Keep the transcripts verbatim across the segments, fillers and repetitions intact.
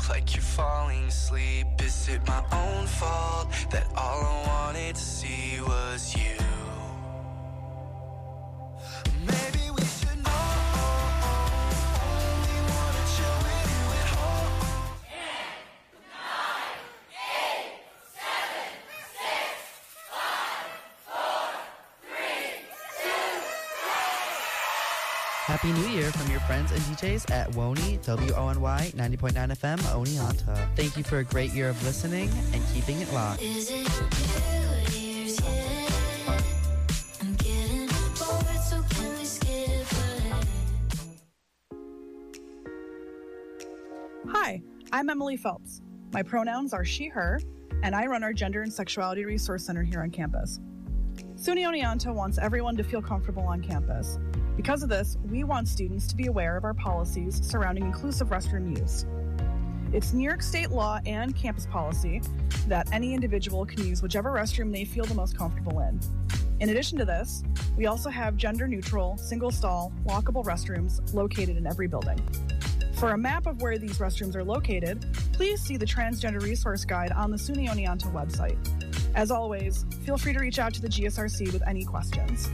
like you're falling asleep. Is it my own fault that all I wanted to see was you? Maybe we should know. Only wanna chill with you at home. ten, nine, eight, seven, six, five, four, three, two, one. Happy New Year from your friends and D Js at Wony, W O N Y, ninety point nine F M, Oneonta. Thank you for a great year of listening and keeping it locked. Is it New Year's yet? I'm getting bored, so can we skip ahead? Hi, I'm Emily Phelps. My pronouns are she, her, and I run our Gender and Sexuality Resource Center here on campus. SUNY Oneonta wants everyone to feel comfortable on campus. Because of this, we want students to be aware of our policies surrounding inclusive restroom use. It's New York State law and campus policy that any individual can use whichever restroom they feel the most comfortable in. In addition to this, we also have gender-neutral, single-stall, walkable restrooms located in every building. For a map of where these restrooms are located, please see the Transgender Resource Guide on the SUNY Oneonta website. As always, feel free to reach out to the G S R C with any questions.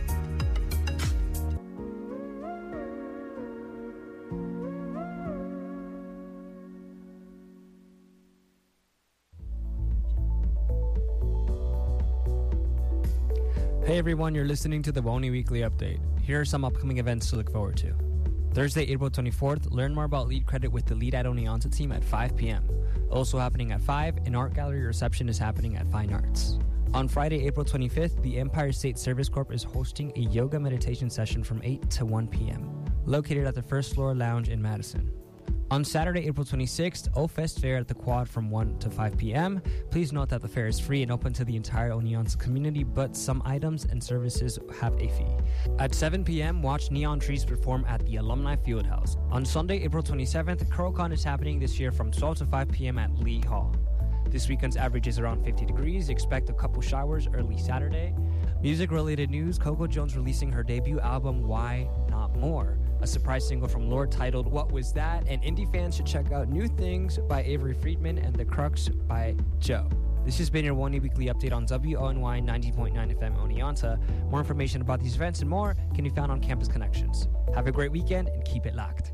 Hey everyone, you're listening to the Wony Weekly Update. Here are some upcoming events to look forward to. Thursday, April twenty-fourth, learn more about Lead Credit with the Lead at Oneonta team at five p.m. Also happening at five, an art gallery reception is happening at Fine Arts. On Friday, April twenty-fifth, the Empire State Service Corp is hosting a yoga meditation session from eight to one p.m., located at the First Floor Lounge in Madison. On Saturday, April twenty-sixth, O-Fest Fair at the Quad from one to five p.m. Please note that the fair is free and open to the entire Oneonta community, but some items and services have a fee. At seven p.m., watch Neon Trees perform at the Alumni Fieldhouse. On Sunday, April twenty-seventh, CurlCon is happening this year from twelve to five p.m. at Lee Hall. This weekend's average is around fifty degrees. Expect a couple showers early Saturday. Music-related news, Coco Jones releasing her debut album, Why Not More? A surprise single from Lorde titled What Was That? And indie fans should check out New Things by Avery Friedman and The Crux by Joe. This has been your Wony Weekly Update on W O N Y ninety point nine F M Oneonta. More information about these events and more can be found on Campus Connections. Have a great weekend and keep it locked.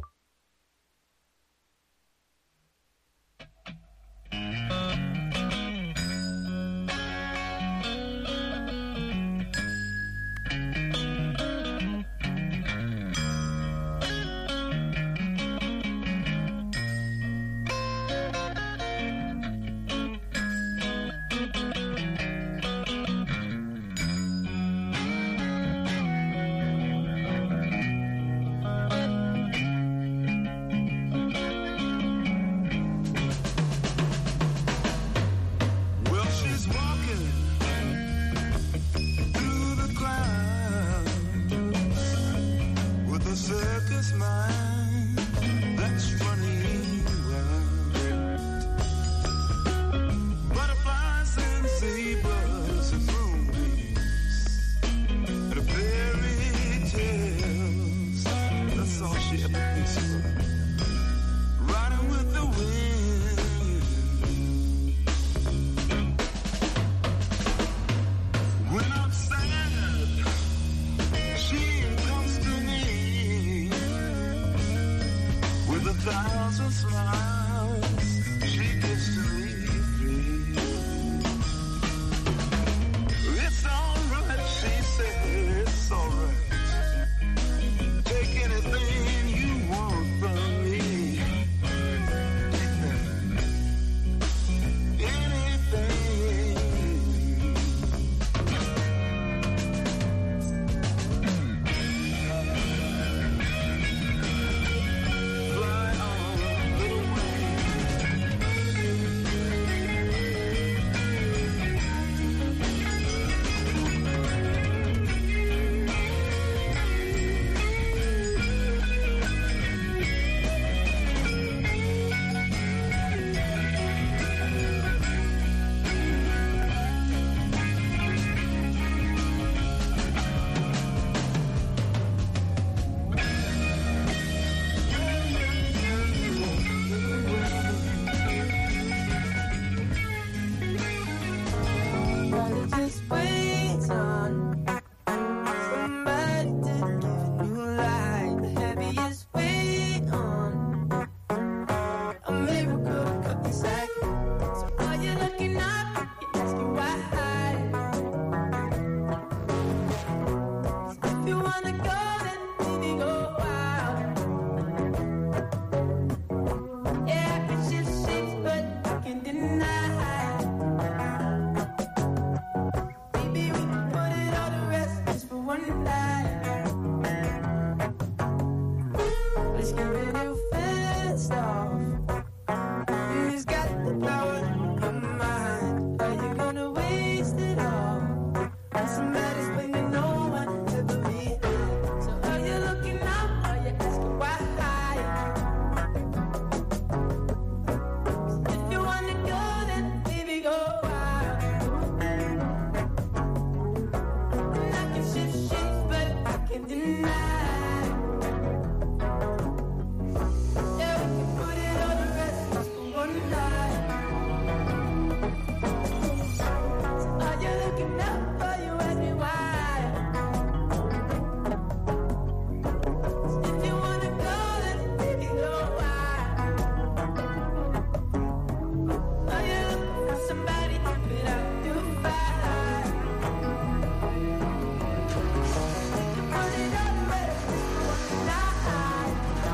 the power of my mind. Are you gonna waste it all on somebody's bringing no one ever behind? So are you looking up? Are you asking why? If you wanna go, then baby go wild. And I can shift shit, but I can't deny. Yeah, we can put it on the rest just for one night. So are you looking up? Are you asking why? If you wanna go, then baby go wild. Are you looking for somebody to put out your fire? Put it on the rest just for one night.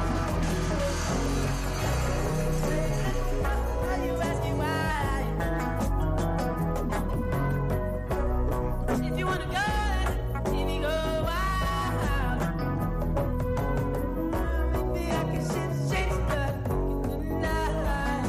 Are you asking why? If you wanna go, then baby go wild. Maybe I can shift shit, but tonight.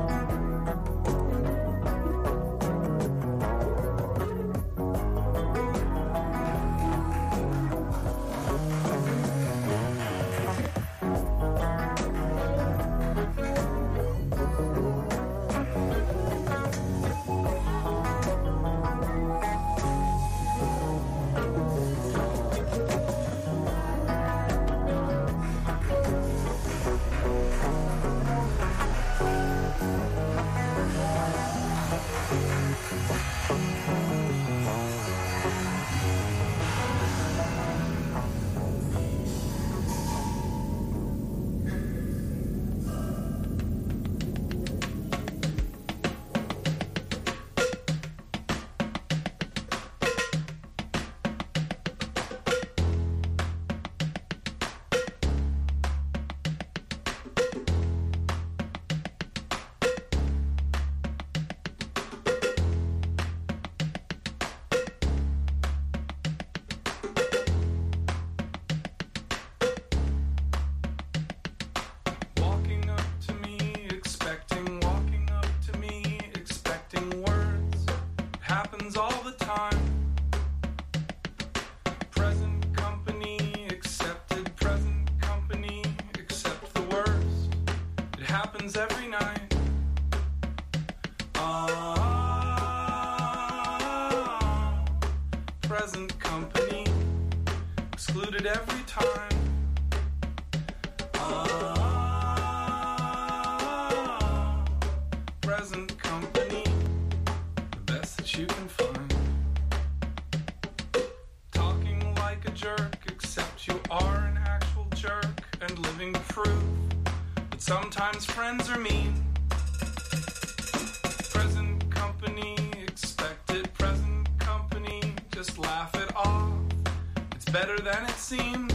Walking up to me, expecting, walking up to me, expecting words. It happens all the time. Present company accepted, present company accept the worst. It happens every night. Ah, present company excluded every time. Ah, present company, the best that you can find. Talking like a jerk, except you are an actual jerk and living proof that sometimes friends are mean. Present company expected, present company, just laugh it off. It's better than it seems.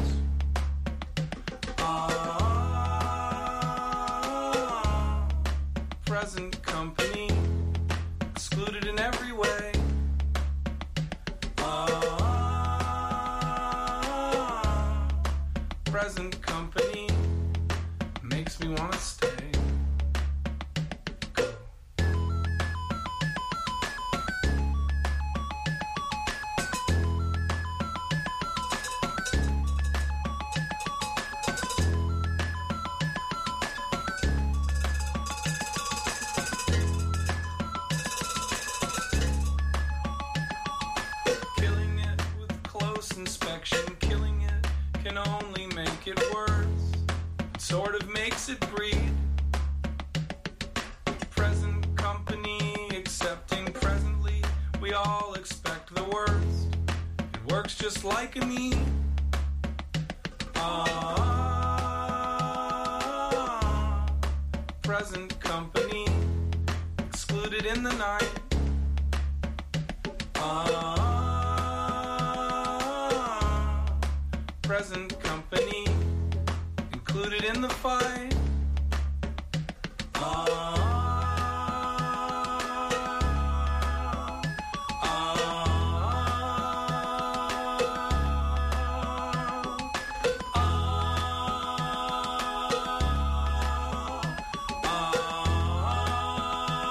Ah, present company, excluded in every way. Ah, present company, makes me wanna stay. Go. Killing it with close inspection, killing it can only make it worse. It sort of makes it breathe. Present company accepting presently, we all expect the worst. It works just like a need. Ah, present company excluded in the night. Ah, present company included in the fight. Ah, ah, ah,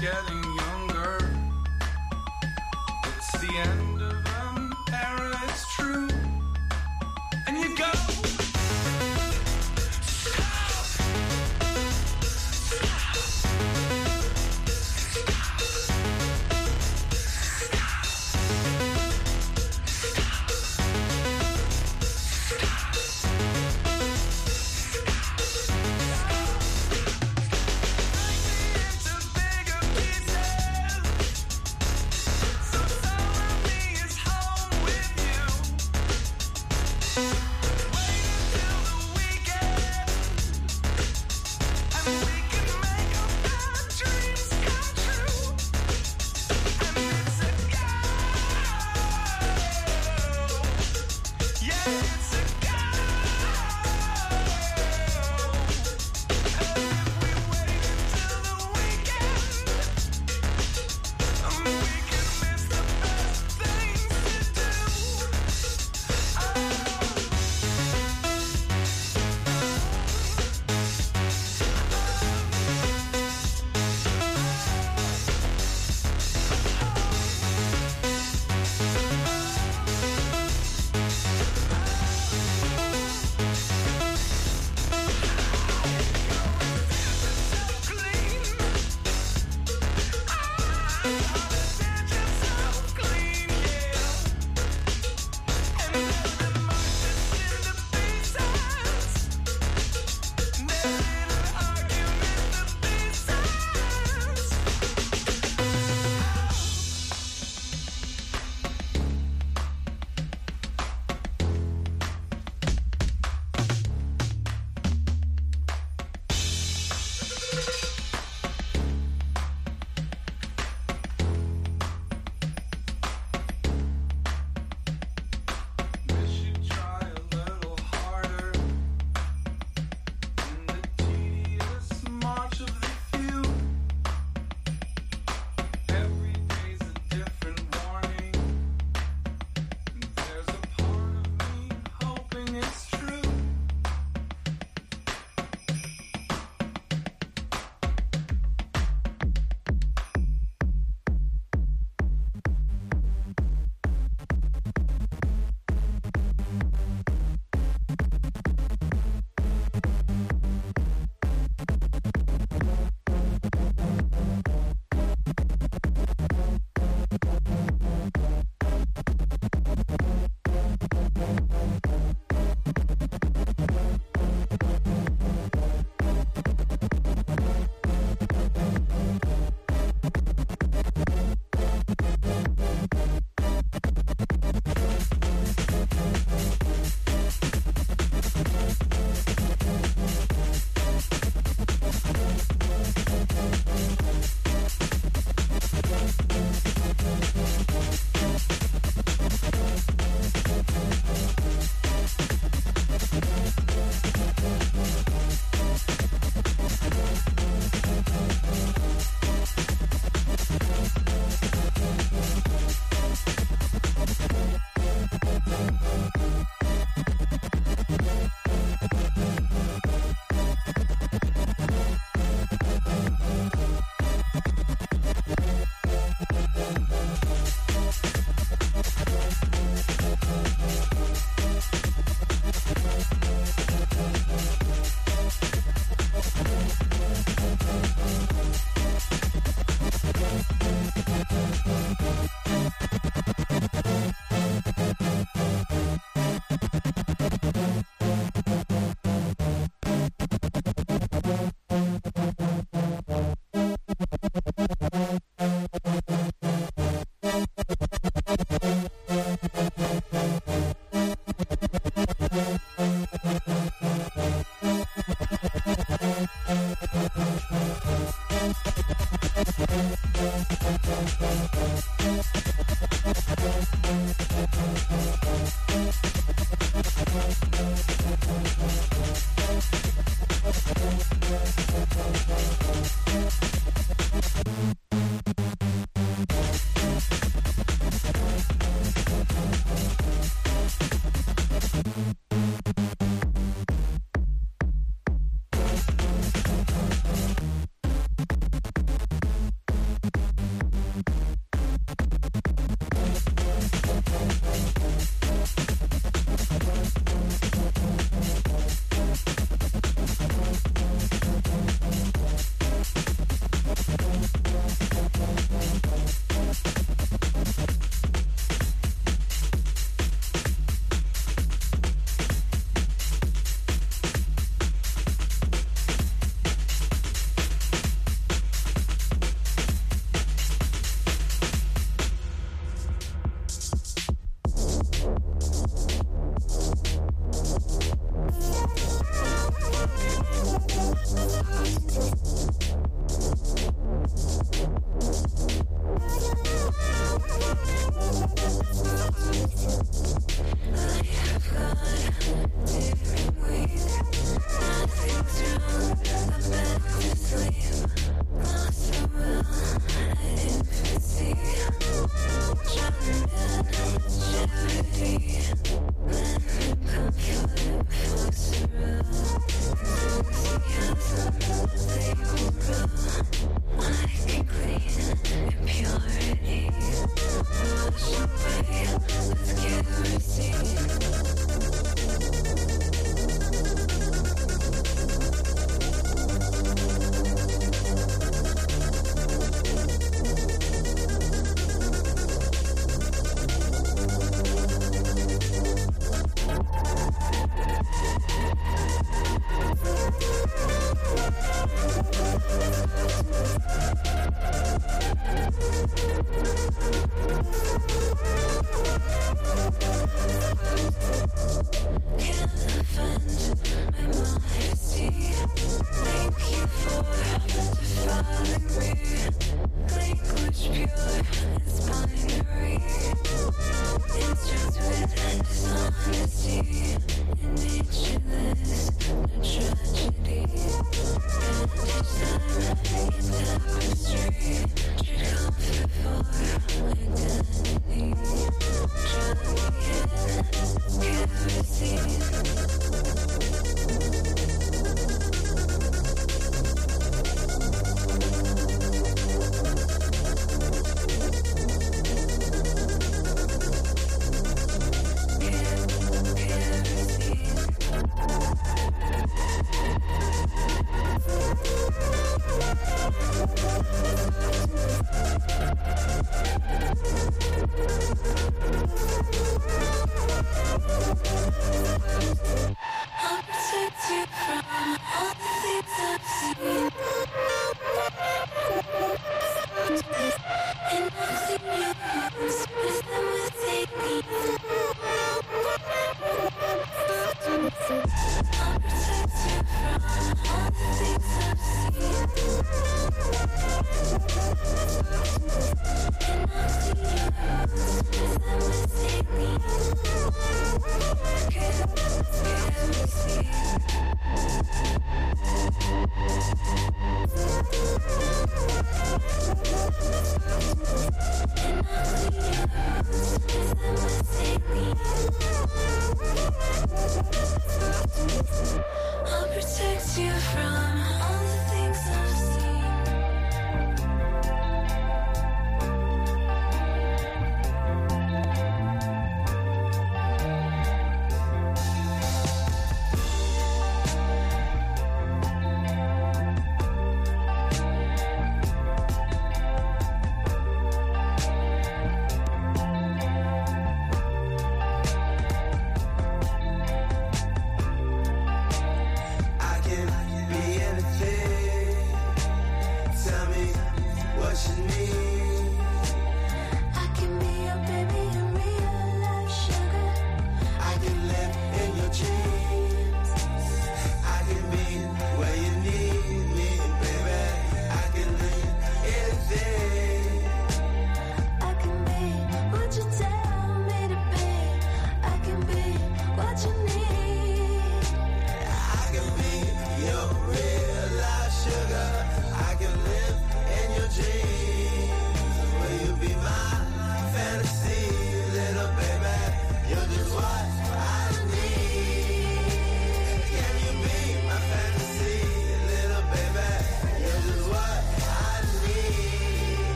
getting younger. It's the end of an era, it's true. And you go.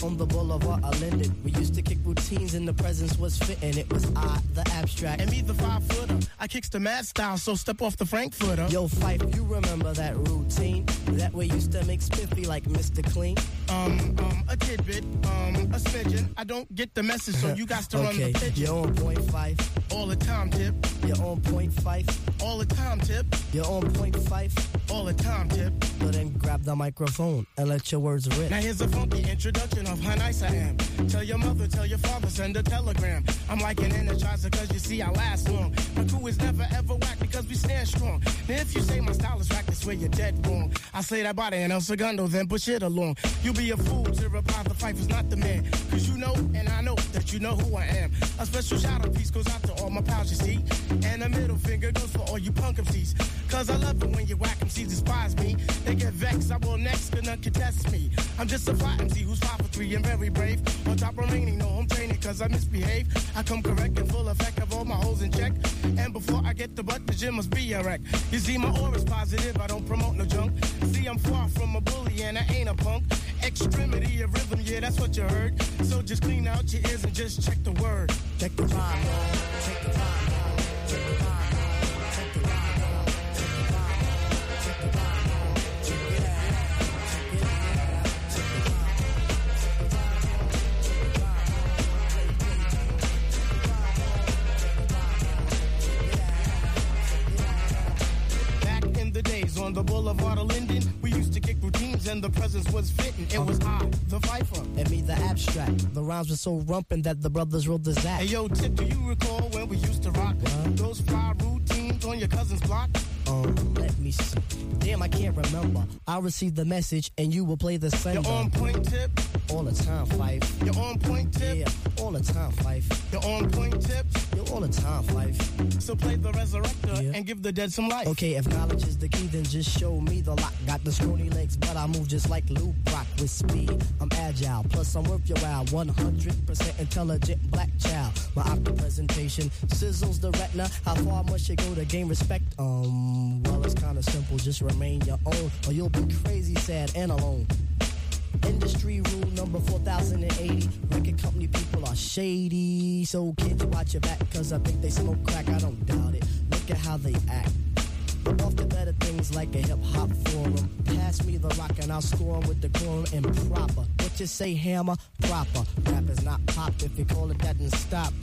on the boulevard of Linden. We used to kick routines and the presence was fitting. It was I, the abstract. And me, the five footer. I kicks the mad style, so step off the Frankfurter. Yo, Fife, you remember that routine? That way used to make spiffy like Mister Clean? Um, um, a tidbit, um, a smidgen. I don't get the message, so you got to run okay, the pigeon. you're on point five. All the time, tip. You're on point five. All the time, tip. You're on point five. All the time, tip. So then grab the microphone and let your words rip. Now here's a funky introduction of how nice I am. Tell your mother, tell your father, send a telegram. I'm like an energizer cause you see I last long. My crew is never ever whack because we stand strong. Now if you say my style is whack, that's where you're dead wrong. I slay that body and El Segundo, then push it along. You'll be a fool to reply the fight was not the man. Cause you know and I know that you know who I am. A special shout out piece goes out to all my pals you see. And a middle finger goes for all you punk M Cs. Cause I love it when you whack M Cs despise me. They get vexed, I will next, cause none contest me. I'm just a fly M C who's five for three and very brave. On top remaining, no home training cause I misbehave. I come correct and full effect of all my hoes in check. And before I get the butt, the gym must be a wreck. You see my aura's positive, I don't promote no junk. See I'm far from a bully and I ain't a punk. Extremity of rhythm, yeah that's what you heard. So just clean out your ears and just check the word. Check the rhyme, check the rhyme, check the rhyme. On the boulevard of Linden, we used to kick routines and the presence was fitting. It was I, the Viper. And me, the abstract. The rhymes were so rumpin' that the brothers rolled the zap. Hey yo, Tip, do you recall when we used to rock what? Those fly routines on your cousin's block? Um, let me see. Damn, I can't remember. I received the message and you will play the sender. You're on point, Tip. All the time, Fife. You're on point, Tip. Yeah, all the time, Fife. You're on point, Tip. You're all the time, Fife. So play the resurrector Yeah. and give the dead some life. Okay, if knowledge is the key, then just show me the lock. Got the scrawny legs, but I move just like Lou Brock with speed. I'm agile, plus I'm worth your while. one hundred percent intelligent black child. My optic presentation sizzles the retina. How far must you go to gain respect? Um, well, it's kinda simple. Just remain your own, or you'll be crazy, sad, and alone. Industry rule number four thousand eighty. Record company people are shady. So kids, watch your back, cause I think they smoke crack. I don't doubt it. Look at how they act. I'm off to better things like a hip-hop forum. Pass me the rock and I'll score 'em with the quorum and proper. What you say, hammer? Proper. Rap is not pop. If you call it that, then stop.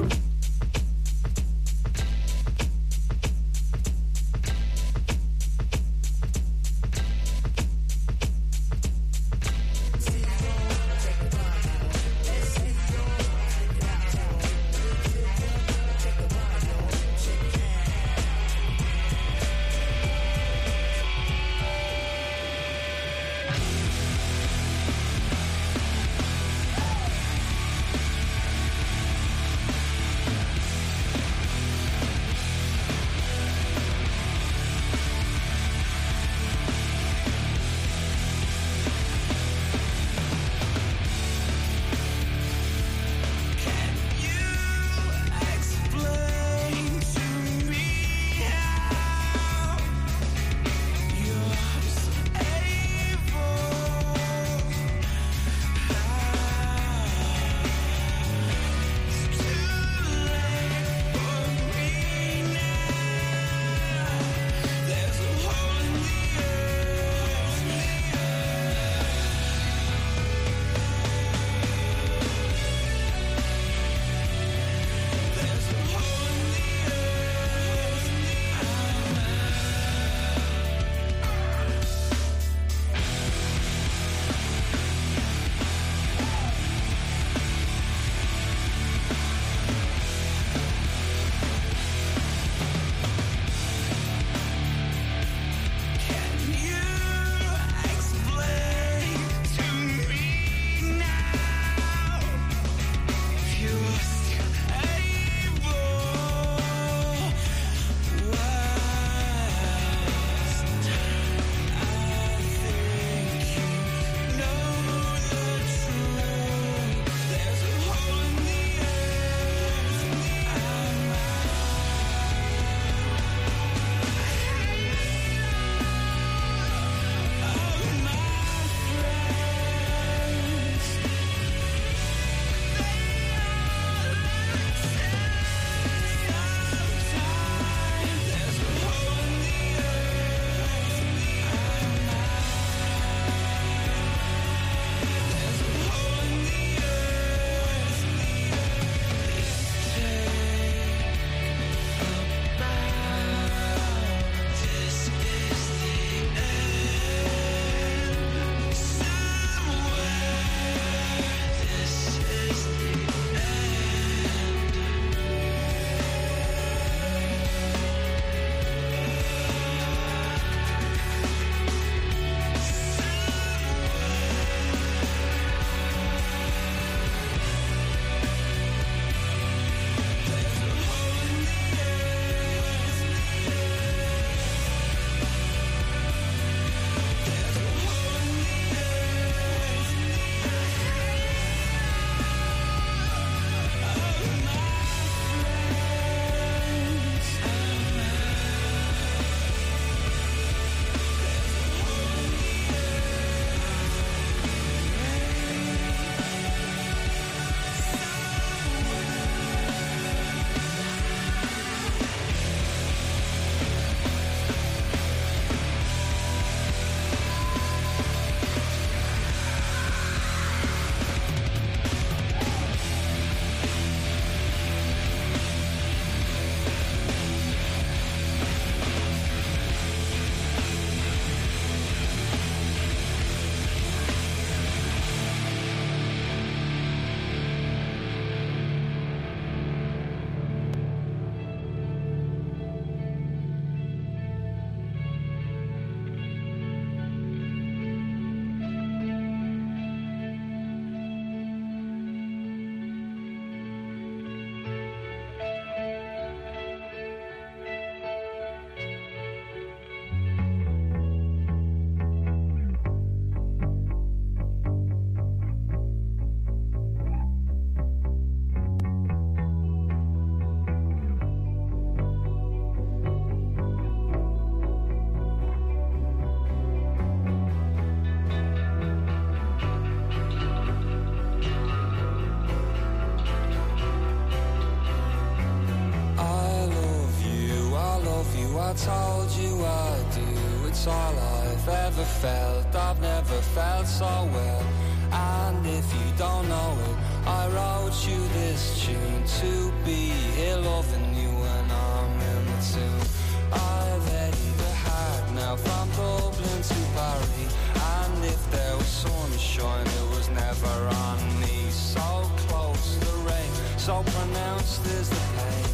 I've ever felt. I've never felt so well. And if you don't know it, I wrote you this tune to be here loving you when I'm in the tune. I've headed the heart now from Dublin to Paris, and if there was sunshine, it was never on me. So close the rain, so pronounced is the pain.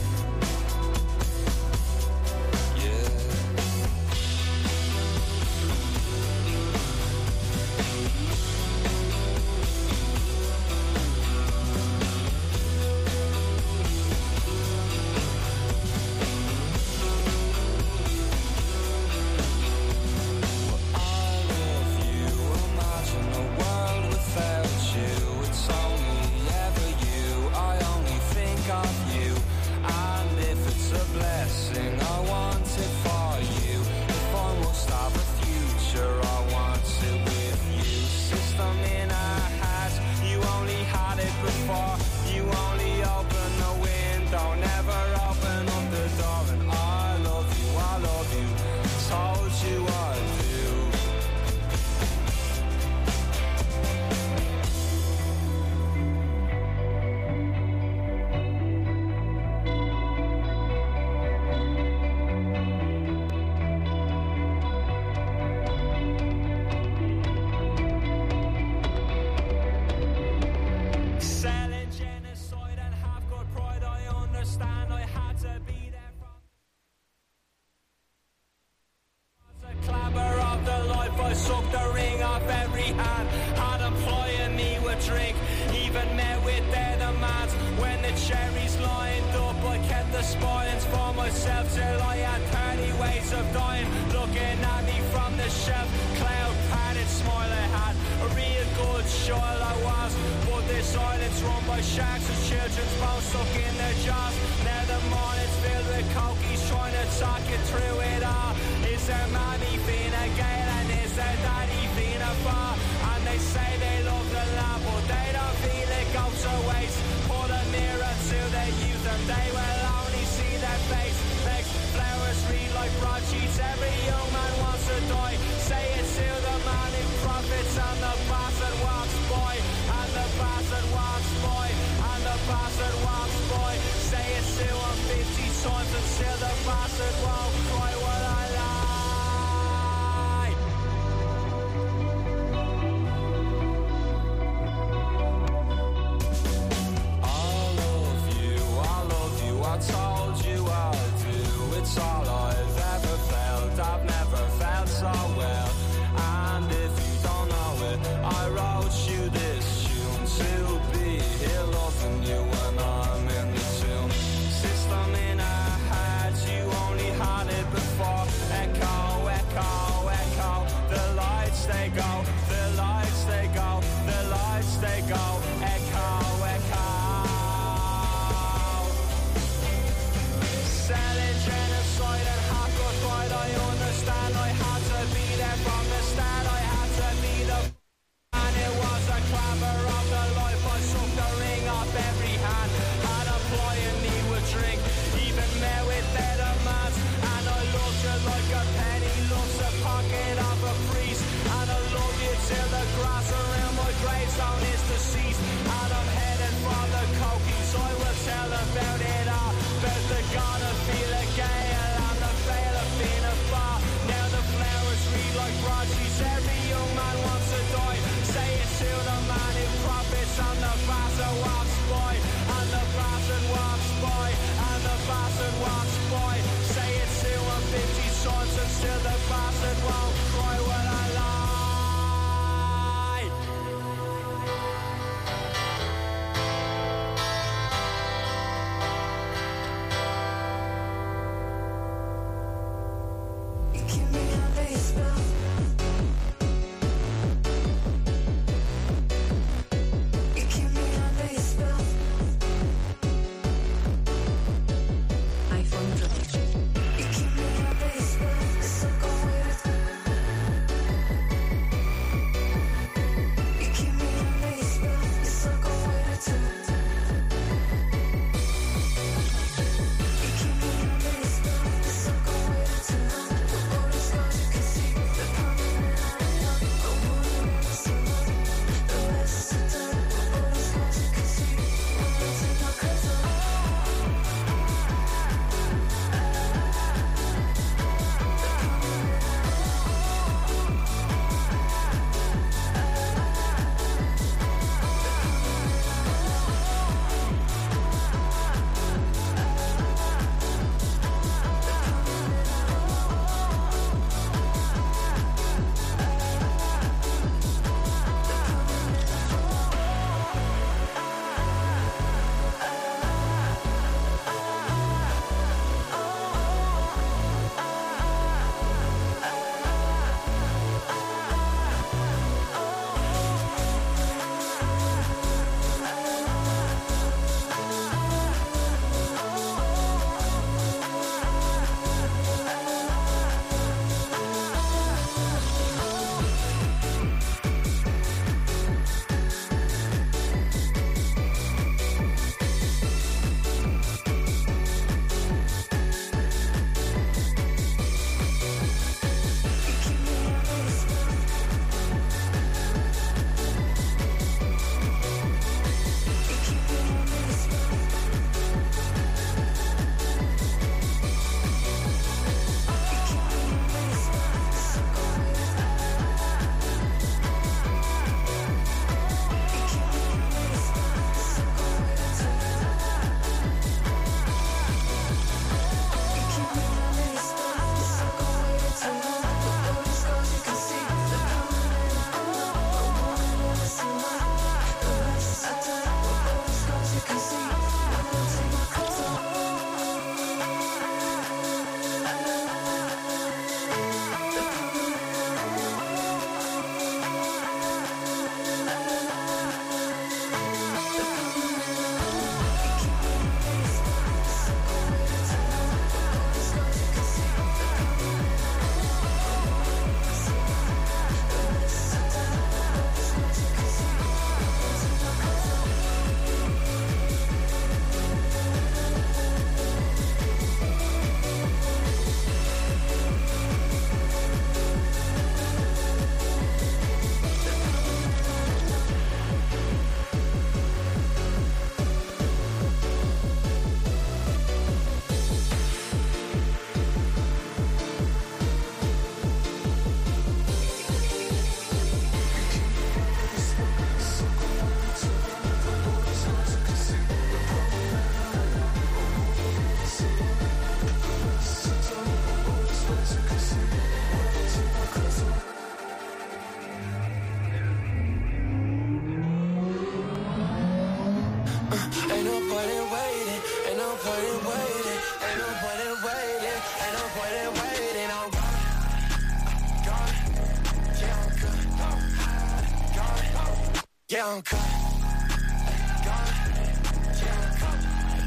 Get on cut. Get on cut.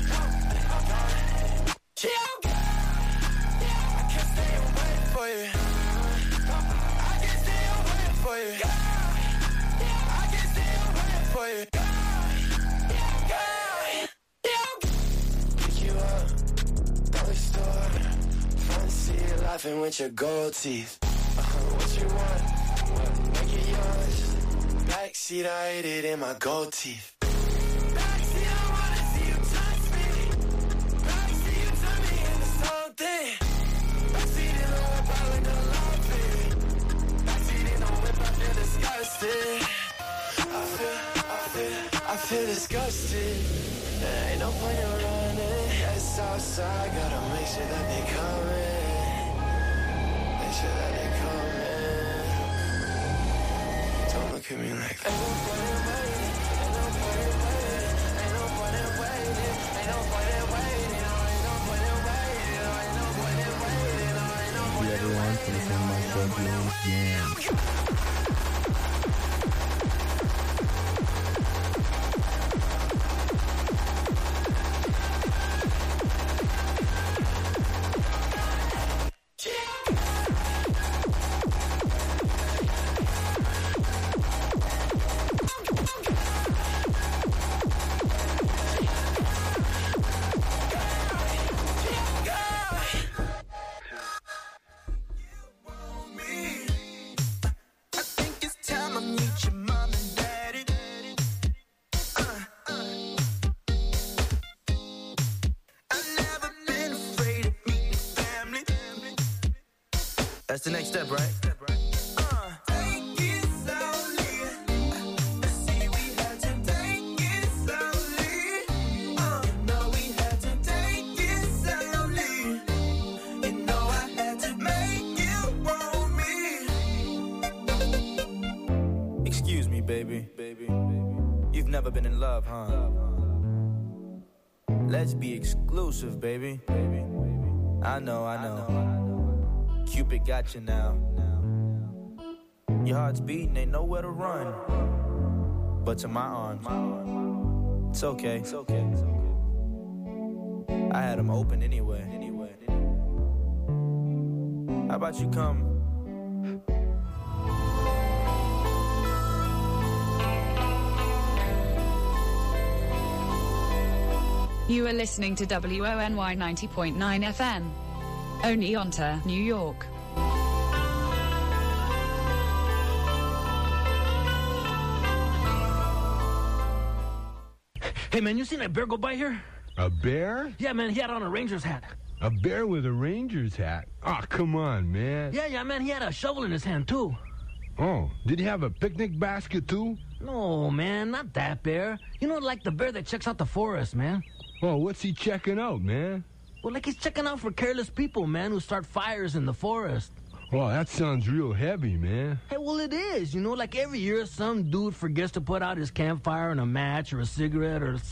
Get on cut. I can't stay away for you. I can't stay away for you. I can't stay away for you. Pick you up, dollar store, front seat, laughing with your gold teeth. Uh-huh, what you want? What? Make it yours. Backseat, I ate it in my gold teeth. Backseat, I wanna see you touch me. Backseat, you turn me into something. Backseat in the whip, I like a love. Backseat in the whip, I feel disgusted. I feel, I feel, I feel disgusted. There ain't no point in running. It's outside, gotta make sure that they coming. Make sure that they coming. Don't look at me like that. Ain't no point in waiting. Ain't no point in waiting. Ain't no point in waiting. Ain't no point in waiting. Ain't no point in waiting. Ain't no point in waiting. Ain't no point in waiting. Everyone for the same my Jones Jam. That's the next step, right? Uh, take it slowly. Uh, see, we had to take it slowly. Uh, no, we had to take it slowly. You know I had to make you want me. Excuse me, baby. Baby, you've never been in love, huh? Let's be exclusive, baby. Baby, I know, I know. Cupid got you now. Your heart's beating, ain't nowhere to run but to my arms. It's okay. It's okay. It's okay. I had them open anyway. Anyway. How about you come? You are listening to W O N Y ninety point nine F M. Oneonta, New York. Hey, man, you seen that bear go by here? A bear? Yeah, man, he had on a Ranger's hat. A bear with a Ranger's hat? Oh, come on, man. Yeah, yeah, man, he had a shovel in his hand, too. Oh, did he have a picnic basket, too? No, man, not that bear. You know, like the bear that checks out the forest, man. Oh, what's he checking out, man? Well, like he's checking out for careless people, man, who start fires in the forest. Oh, that sounds real heavy, man. Hey, well, it is. You know, like every year some dude forgets to put out his campfire and a match or a cigarette or